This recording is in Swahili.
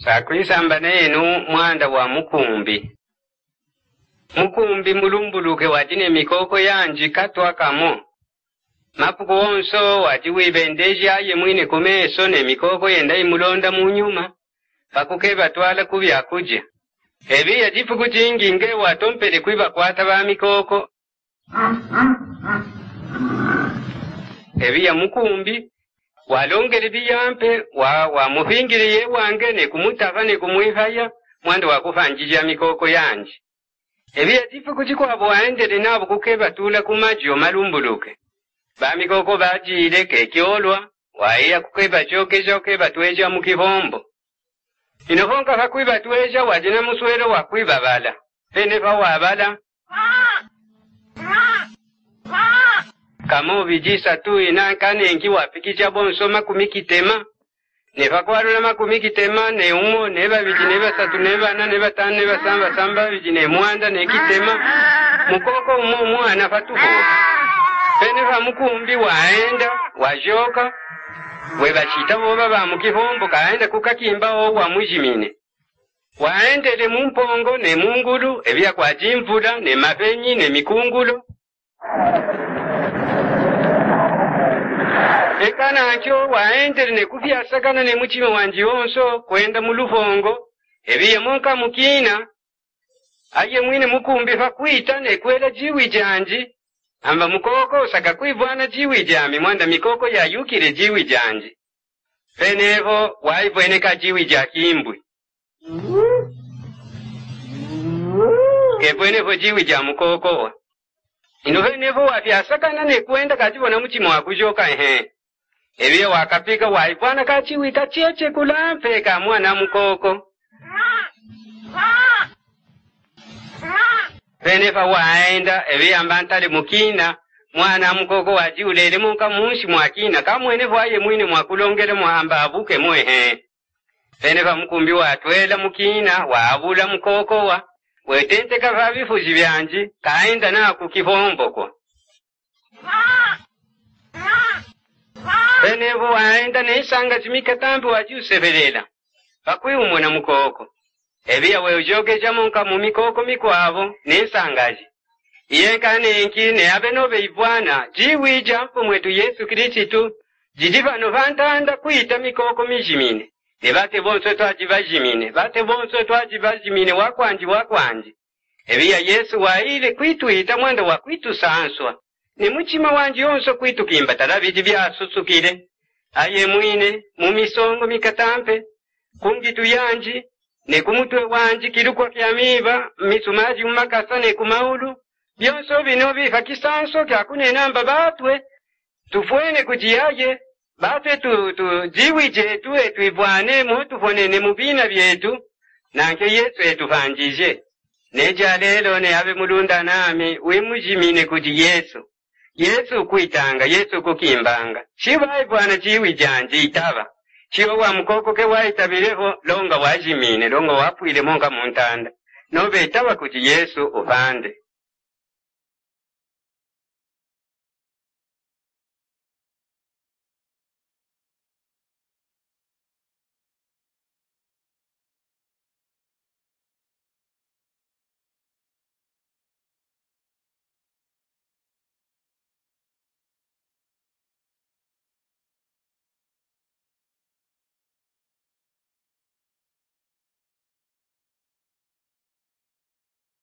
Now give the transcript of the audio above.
Sakwisamba nenu mwanda wa mukumbi. Mukumbi mulumbuluke wajine mikoko yanji katwa kamo. Mapuko wonso wajiwibendeji aye mwine kumeso ne mikoko yenda imulonda munyuma. Pakukeba twala kubya kuja. Ebi yajifu kujingi nge watompele kwiba kwata ba mikoko. Ebi ya mukumbi. Walongele biyampe wa muhingile ye wange ne kumutava ne kumuihaya mwanda wakufanjija mikoko yanji. Ebi yajifu kujikwabo waendele nabo kukeba tula kumajyo malumbuluke. Ba mikoko bajile kekyolwa waiya kukeba choke batweja mukivombo. Inohonka hakwiba tweja wajina muswero wakwiba bala. Penefa wabala. Kamo bijisa tu inankane enki wapikicha bonso makumikitema. Nefa kwarula makumikitema ne umo neba biji neba satu neba na neba tanu neba samba biji mwanda nekitema. Mukoko umo anafatuho. Penefa mukumbi waenda wajoka. Weba chita boba ba mukivombo kaenda kukakimba wa mujimine. Waendele mumpongo ne mungulu ebya kwa jimvula ne mapenyi ne mikungulo. Ekana ancho waendele ne kufya sakana ne muchime wanji wonso kwenda mulufongo ebya monka mukina. Aye mwine mukumbi fakuita ne kwela jiwi janji. Amba mukoko saka kuivwana jiwi jami mwanda mikoko ya yukire jiwi janji. Penevo waivweneka jiwi jakimbwi. Kepwenevo jiwi jamukoko wa. Inovenevo wafyasakana ne kuenda kachibona muchimo wakujoka Ebiye wakapika waivwana kachiwi kacheche kulampe ka mwana mukoko. Penefa waenda ebiye ambantale mukina mwana mukoko wajiulele monka munshi mwakina kamwenevo aye mwine mwakulongele mwamba abuke mwehe. Penefa mukumbi watwela mukina waabula mukoko wa wetente kava bifuji byanji kaenda na kukivombo kwa. Penevo waenda neisanga chimikatambi wajiusebelela pakwi umona mukoko. Ebiya weujogeja monka mumikoko mikwavo nesangaji. Iyenkane enki ne abenobe ivwana jiwija pomwetu Yesu Kristu jidivano vantanda kuita mikoko mijimine. Ne bate bonso twajibajimine bate bonso twajibajimine wakwanji. Ebiya Yesu waile kwituita mwanda wa kwitu sanswa. Ne muchima wanji yonso kwitu kimba talabiji bya susukire. Aye mwine mumisongo mikatampe kungitu yanji. Ne kumutwe wanji kilukwa kyamiba misumaji mumakasa ne kumaulu byonso bino bifa kisanso kyakunenamba batwe tufwene kujiyaje batwe tu jiwije tuwe tuivwane mu tufonene mubina byetu nanke Yesu etufanjije neja lelo ne abe mulunda nami wimujimine kuji Yesu kuitanga Yesu kukimbanga shiba ibwana jiwijanje itaba Chiwa wa mukoko ke waitabireho longa wajimine longa wapwile monga muntanda. Nobe itawa kuti Yesu upande.